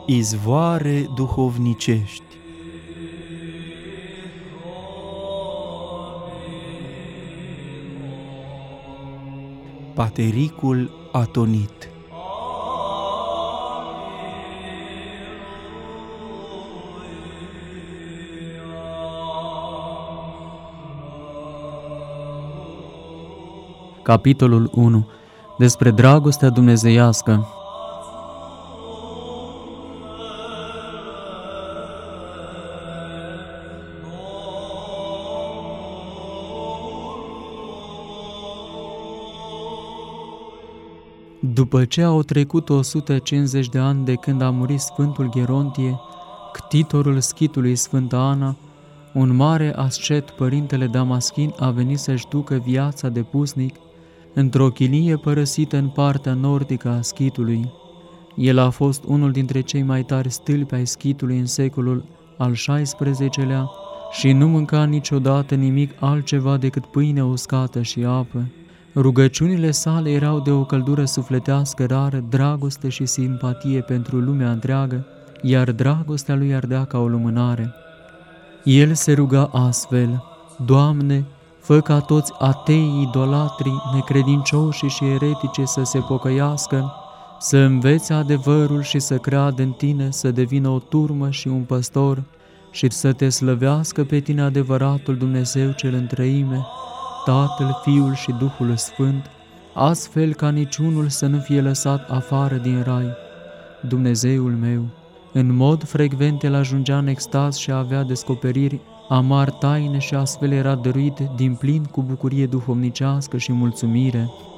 Izvoare duhovnicești. Patericul atonit. Capitolul 1. Despre dragostea dumnezeiască. După ce au trecut 150 de ani de când a murit Sfântul Gherontie, ctitorul schitului Sfânta Ana, un mare ascet, părintele Damaschin, a venit să-și ducă viața de pusnic într-o chilie părăsită în partea nordică a schitului. El a fost unul dintre cei mai tari stâlpi ai schitului în secolul al XVI-lea și nu mânca niciodată nimic altceva decât pâine uscată și apă. Rugăciunile sale erau de o căldură sufletească rară, dragoste și simpatie pentru lumea întreagă, iar dragostea lui ardea ca o lumânare. El se ruga astfel: Doamne, fă ca toți ateii, idolatrii, necredincioșii și eretice să se pocăiască, să învețe adevărul și să creadă în Tine, să devină o turmă și un păstor și să Te slăvească pe Tine, adevăratul Dumnezeu cel întreime, Tatăl, Fiul și Duhul Sfânt, astfel ca niciunul să nu fie lăsat afară din rai. Dumnezeul meu, în mod frecvent el ajungea în extaz și avea descoperiri amar taine și astfel era dăruit din plin cu bucurie duhovnicească și mulțumire.